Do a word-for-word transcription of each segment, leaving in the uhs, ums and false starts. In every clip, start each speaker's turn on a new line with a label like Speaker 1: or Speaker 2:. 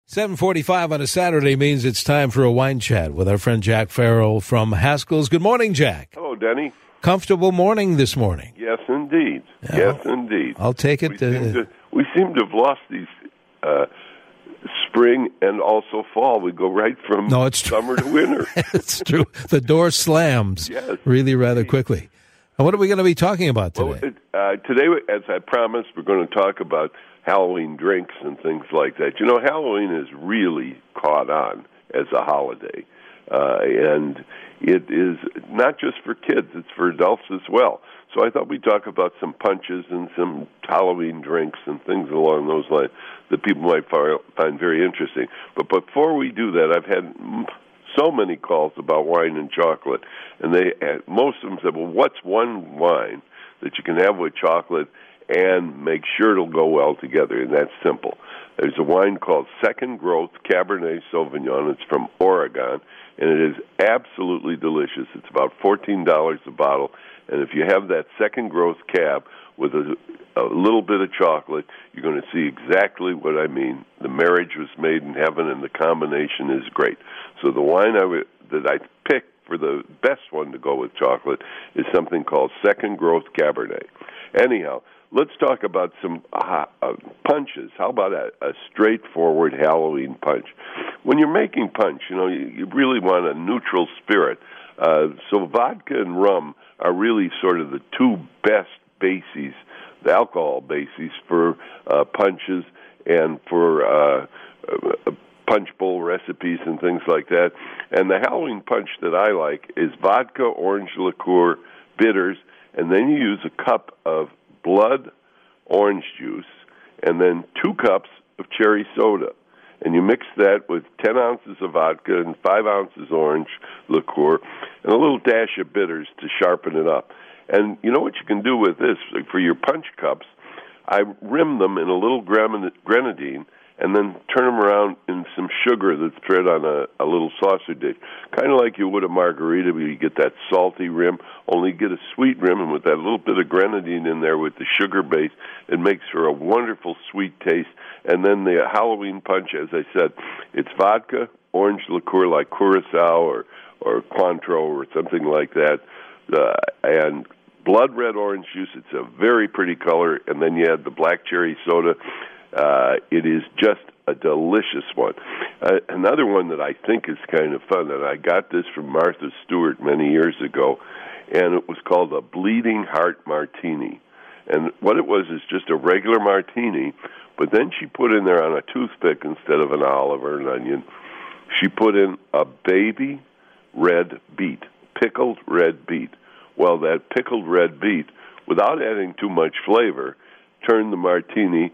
Speaker 1: seven forty-five on a Saturday means it's time for a wine chat with our friend Jack Farrell from Haskell's. Good morning, Jack.
Speaker 2: Hello, Denny.
Speaker 1: Comfortable morning this morning.
Speaker 2: Yes, indeed.
Speaker 1: Yeah,
Speaker 2: yes, indeed.
Speaker 1: I'll take it.
Speaker 2: We, uh, seem, to, we seem to have lost these uh, spring and also fall. We go right from
Speaker 1: no, it's
Speaker 2: summer to winter.
Speaker 1: It's true. The door slams
Speaker 2: yes.
Speaker 1: really rather quickly. And what are we going to be talking about today?
Speaker 2: Well, it, uh, today, as I promised, we're going to talk about Halloween drinks and things like that. You know, Halloween is really caught on as a holiday. Uh, and it is not just for kids, it's for adults as well. So I thought we'd talk about some punches and some Halloween drinks and things along those lines that people might find very interesting. But before we do that, I've had so many calls about wine and chocolate, and they most of them said, well, what's one wine that you can have with chocolate and make sure it'll go well together? And that's simple. There's a wine called Second Growth Cabernet Sauvignon. It's from Oregon, and it is absolutely delicious. It's about fourteen dollars a bottle, and if you have that Second Growth Cab with a, a little bit of chocolate, you're going to see exactly what I mean. The marriage was made in heaven, and the combination is great. So the wine I w- that I picked for the best one to go with chocolate is something called Second Growth Cabernet. Anyhow, let's talk about some uh, uh, punches. How about a, a straightforward Halloween punch? When you're making punch, you know, you, you really want a neutral spirit. Uh, so vodka and rum are really sort of the two best bases, the alcohol bases for uh, punches and for uh, uh, punch bowl recipes and things like that. And the Halloween punch that I like is vodka, orange liqueur, bitters, and then you use a cup of blood orange juice, and then two cups of cherry soda. And you mix that with ten ounces of vodka and five ounces orange liqueur and a little dash of bitters to sharpen it up. And you know what you can do with this? For your punch cups, I rim them in a little grenadine and then turn them around in some sugar that's spread on a, a little saucer dish. Kind of like you would a margarita, where you get that salty rim, only get a sweet rim, and with that little bit of grenadine in there with the sugar base, it makes for a wonderful sweet taste. And then the Halloween punch, as I said, it's vodka, orange liqueur like Curacao or, or Cointreau or something like that, uh, and blood red orange juice. It's a very pretty color, and then you add the black cherry soda. Uh, it is just a delicious one. Uh, another one that I think is kind of fun, and I got this from Martha Stewart many years ago, and it was called a Bleeding Heart Martini. And what it was is just a regular martini, but then she put in there on a toothpick instead of an olive or an onion, she put in a baby red beet, pickled red beet. Well, that pickled red beet, without adding too much flavor, turned the martini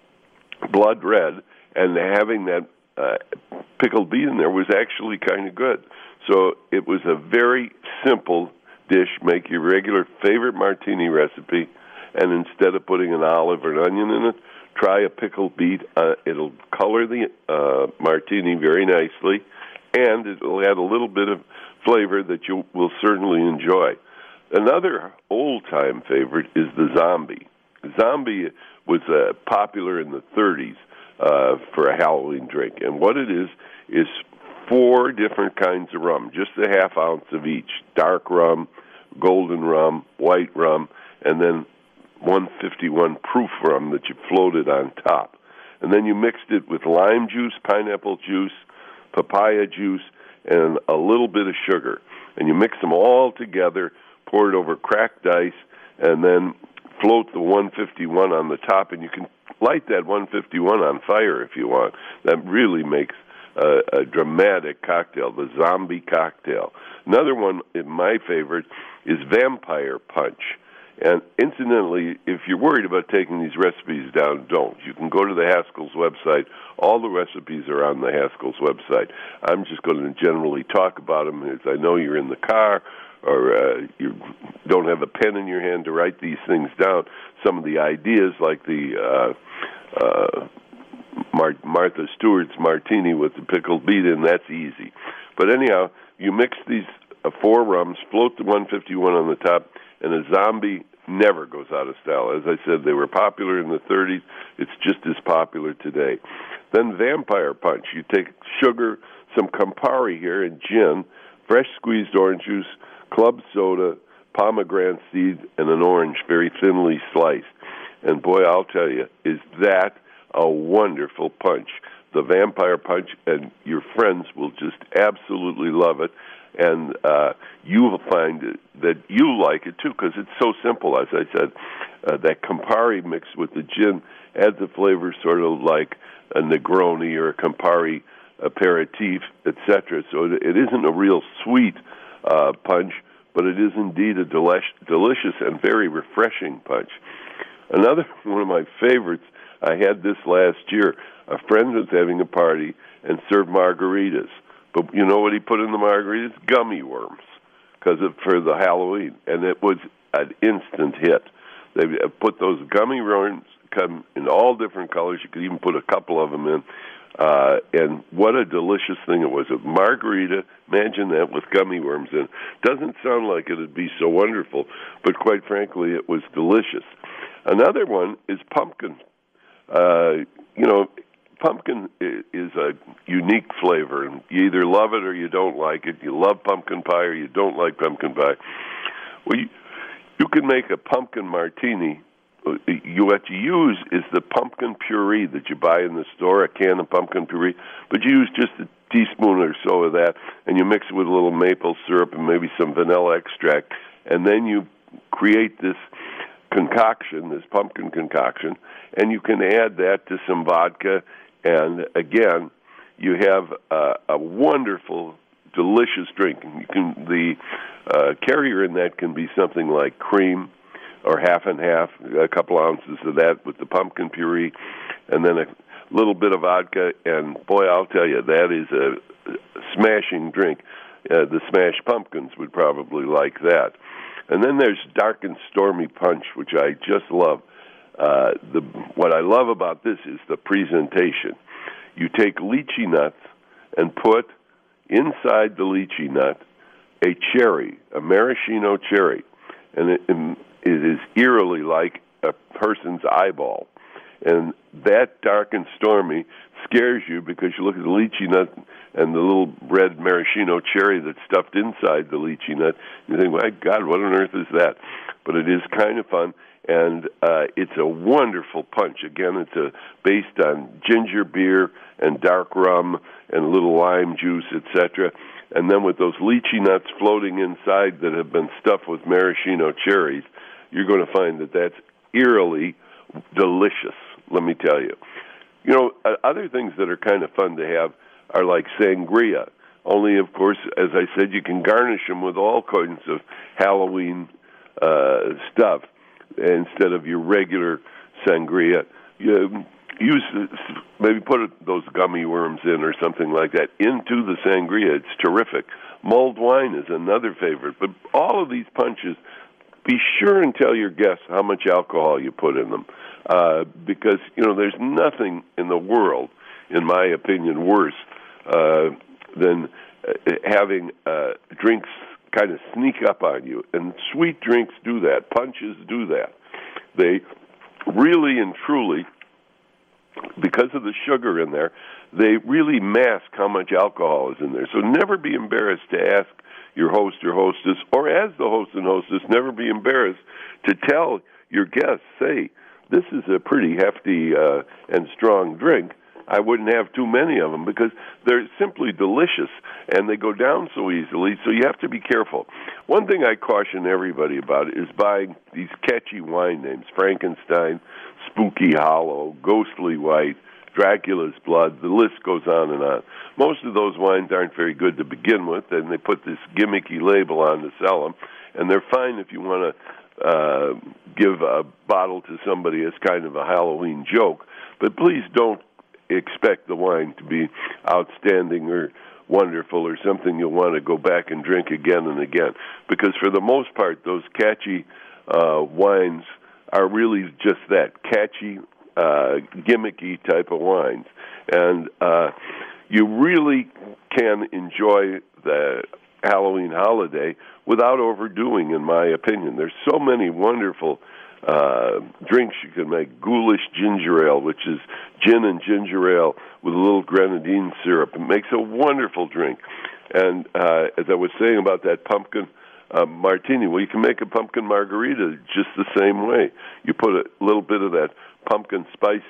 Speaker 2: blood red, and having that uh, pickled beet in there was actually kind of good. So it was a very simple dish. Make your regular favorite martini recipe, and instead of putting an olive or an onion in it, try a pickled beet. Uh, it'll color the uh, martini very nicely, and it'll add a little bit of flavor that you will certainly enjoy. Another old-time favorite is the zombie. Zombie was uh, popular in the thirties uh, for a Halloween drink. And what it is, is four different kinds of rum, just a half ounce of each. Dark rum, golden rum, white rum, and then one fifty-one proof rum that you floated on top. And then you mixed it with lime juice, pineapple juice, papaya juice, and a little bit of sugar. And you mix them all together, pour it over cracked ice, and then float the one fifty-one on the top, and you can light that one fifty-one on fire if you want. That really makes a, a dramatic cocktail, the zombie cocktail. Another one, my favorite, is Vampire Punch. And incidentally, if you're worried about taking these recipes down, don't. You can go to the Haskell's website. All the recipes are on the Haskell's website. I'm just going to generally talk about them, as I know you're in the car or uh, you don't have a pen in your hand to write these things down. Some of the ideas, like the uh, uh, Mar- Martha Stewart's martini with the pickled beet in, that's easy. But anyhow, you mix these uh, four rums, float the one fifty-one on the top, and a zombie never goes out of style. As I said, they were popular in the thirties. It's just as popular today. Then Vampire Punch. You take sugar, some Campari here, and gin, fresh squeezed orange juice, club soda, pomegranate seed, and an orange very thinly sliced. And boy, I'll tell you, is that a wonderful punch. The Vampire Punch, and your friends will just absolutely love it. And uh, you will find that you like it, too, because it's so simple. As I said, uh, that Campari mixed with the gin adds a flavor sort of like a Negroni or a Campari aperitif, et cetera. So it, it isn't a real sweet uh, punch, but it is indeed a delish- delicious and very refreshing punch. Another one of my favorites, I had this last year. A friend was having a party and served margaritas. But you know what he put in the margaritas? Gummy worms, because for the Halloween. And it was an instant hit. They put those gummy worms, come in all different colors. You could even put a couple of them in. Uh, and what a delicious thing it was. A margarita, imagine that with gummy worms in. Doesn't sound like it would be so wonderful, but quite frankly, it was delicious. Another one is pumpkin. Uh, you know, pumpkin is a unique flavor, and you either love it or you don't like it. You love pumpkin pie or you don't like pumpkin pie. Well, you, you can make a pumpkin martini. You, what you use is the pumpkin puree that you buy in the store, a can of pumpkin puree, but you use just a teaspoon or so of that, and you mix it with a little maple syrup and maybe some vanilla extract, and then you create this concoction, this pumpkin concoction, and you can add that to some vodka, and again, you have uh, a wonderful, delicious drink. You can the uh, carrier in that can be something like cream, or half and half, a couple ounces of that with the pumpkin puree, and then a little bit of vodka, and boy, I'll tell you, that is a smashing drink. Uh, the Smash Pumpkins would probably like that. And then there's Dark and Stormy Punch, which I just love. Uh, the what I love about this is the presentation. You take lychee nuts and put inside the lychee nut a cherry, a maraschino cherry, and it, it is eerily like a person's eyeball. And that Dark and Stormy scares you because you look at the lychee nut and the little red maraschino cherry that's stuffed inside the lychee nut. You think, my God, what on earth is that? But it is kind of fun, and uh, it's a wonderful punch. Again, it's a, based on ginger beer and dark rum and a little lime juice, et cetera. And then with those lychee nuts floating inside that have been stuffed with maraschino cherries, you're going to find that that's eerily delicious, let me tell you. You know, uh, other things that are kind of fun to have are like sangria. Only, of course, as I said, you can garnish them with all kinds of Halloween uh, stuff instead of your regular sangria. You use maybe put those gummy worms in or something like that into the sangria. It's terrific. Mulled wine is another favorite. But all of these punches, be sure and tell your guests how much alcohol you put in them. Uh, because, you know, there's nothing in the world, in my opinion, worse uh, than uh, having uh, drinks kind of sneak up on you. And sweet drinks do that. Punches do that. They really and truly, because of the sugar in there, they really mask how much alcohol is in there. So never be embarrassed to ask your host or hostess, or as the host and hostess, never be embarrassed to tell your guests, say, this is a pretty hefty uh, and strong drink. I wouldn't have too many of them because they're simply delicious and they go down so easily, so you have to be careful. One thing I caution everybody about is buying these catchy wine names, Frankenstein, Spooky Hollow, Ghostly White, Dracula's Blood, the list goes on and on. Most of those wines aren't very good to begin with, and they put this gimmicky label on to sell them, and they're fine if you want to uh, give a bottle to somebody as kind of a Halloween joke, but please don't expect the wine to be outstanding or wonderful or something you'll want to go back and drink again and again, because for the most part, those catchy uh, wines are really just that, catchy, uh, gimmicky type of wines. And uh, you really can enjoy the Halloween holiday without overdoing, in my opinion. There's so many wonderful uh, drinks you can make. Ghoulish ginger ale, which is gin and ginger ale with a little grenadine syrup. It makes a wonderful drink. And uh, as I was saying about that pumpkin uh, martini, well, you can make a pumpkin margarita just the same way. You put a little bit of that pumpkin spice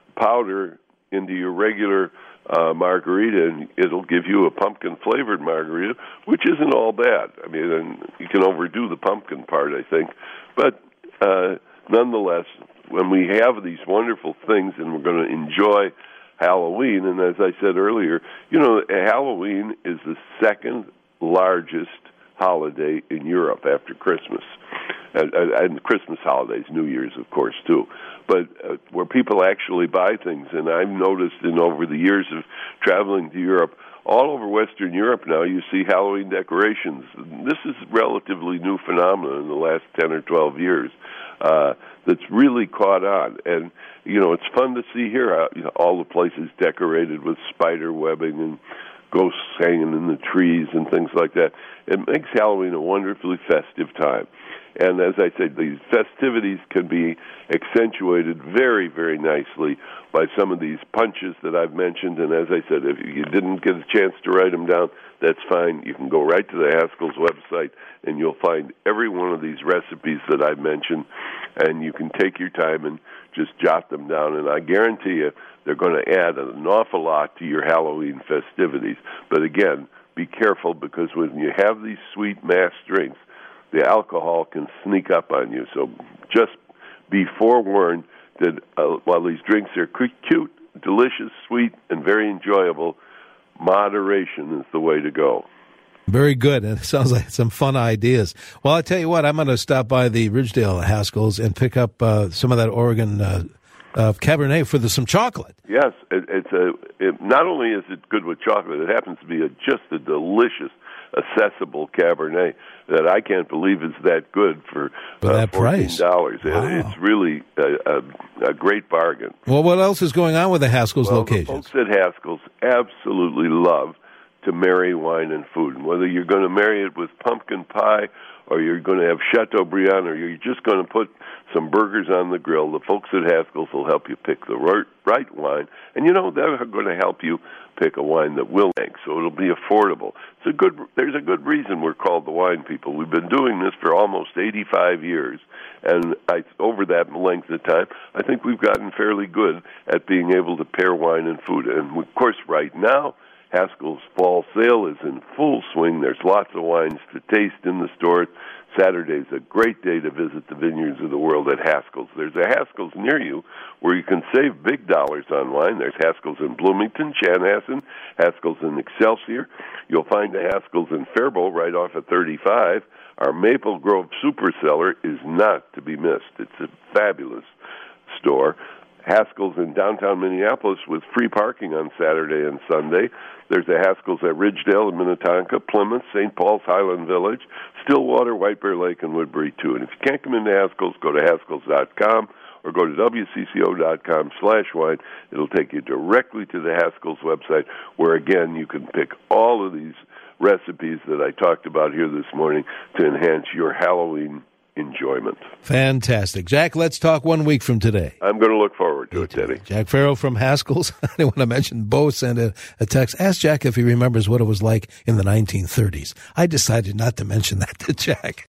Speaker 2: powder into your regular uh, margarita, and it'll give you a pumpkin-flavored margarita, which isn't all bad. I mean, and you can overdo the pumpkin part, I think. But uh, nonetheless, when we have these wonderful things and we're going to enjoy Halloween, and as I said earlier, you know, Halloween is the second largest holiday in Europe after Christmas. And, and Christmas holidays, New Year's, of course, too. But uh, where people actually buy things, and I've noticed in over the years of traveling to Europe, all over Western Europe now, you see Halloween decorations. This is a relatively new phenomenon in the last ten or twelve years uh, that's really caught on. And, you know, it's fun to see here uh, you know, all the places decorated with spider webbing and ghosts hanging in the trees and things like that. It makes Halloween a wonderfully festive time. And as I said, these festivities can be accentuated very, very nicely by some of these punches that I've mentioned. And as I said, if you didn't get a chance to write them down, that's fine. You can go right to the Haskell's website, and you'll find every one of these recipes that I've mentioned, and you can take your time and just jot them down. And I guarantee you they're going to add an awful lot to your Halloween festivities. But again, be careful, because when you have these sweet mass drinks, the alcohol can sneak up on you. So just be forewarned that uh, while these drinks are cute, delicious, sweet, and very enjoyable, moderation is the way to go.
Speaker 1: Very good. And it sounds like some fun ideas. Well, I tell you what, I'm going to stop by the Ridgedale Haskell's and pick up uh, some of that Oregon uh, uh, Cabernet for the, some chocolate.
Speaker 2: Yes, it, it's a. It, not only is it good with chocolate, it happens to be a, just a delicious, accessible Cabernet that I can't believe is that good for,
Speaker 1: for
Speaker 2: uh,
Speaker 1: that
Speaker 2: fourteen dollars.
Speaker 1: price. Wow.
Speaker 2: It's really a, a, a great bargain.
Speaker 1: Well, what else is going on with the Haskell's
Speaker 2: well,
Speaker 1: locations?
Speaker 2: The folks at Haskell's absolutely love to marry wine and food. And whether you're going to marry it with pumpkin pie, or you're going to have Chateaubriand, or you're just going to put some burgers on the grill, the folks at Haskell's will help you pick the right, right wine. And, you know, they're going to help you pick a wine that will make, so it'll be affordable. It's a good. There's a good reason we're called the Wine People. We've been doing this for almost eighty-five years, and I, over that length of time, I think we've gotten fairly good at being able to pair wine and food. And, of course, right now, Haskell's fall sale is in full swing. There's lots of wines to taste in the stores. Saturday's a great day to visit the vineyards of the world at Haskell's. There's a Haskell's near you where you can save big dollars on wine. There's Haskell's in Bloomington, Chanhassen, Haskell's in Excelsior. You'll find a Haskell's in Faribault right off at thirty-five. Our Maple Grove Super Cellar is not to be missed. It's a fabulous store. Haskell's in downtown Minneapolis with free parking on Saturday and Sunday. There's a Haskell's at Ridgedale and Minnetonka, Plymouth, Saint Paul's, Highland Village, Stillwater, White Bear Lake, and Woodbury, too. And if you can't come into Haskell's, go to Haskell's dot com or go to W C C O dot com slash wine. It'll take you directly to the Haskell's website, where, again, you can pick all of these recipes that I talked about here this morning to enhance your Halloween enjoyment.
Speaker 1: Fantastic. Jack, let's talk one week from today.
Speaker 2: I'm going to look forward to it, Teddy.
Speaker 1: Jack Farrell from Haskell's. I didn't want to mention Bo sent a, a text. Ask Jack if he remembers what it was like in the nineteen thirties. I decided not to mention that to Jack.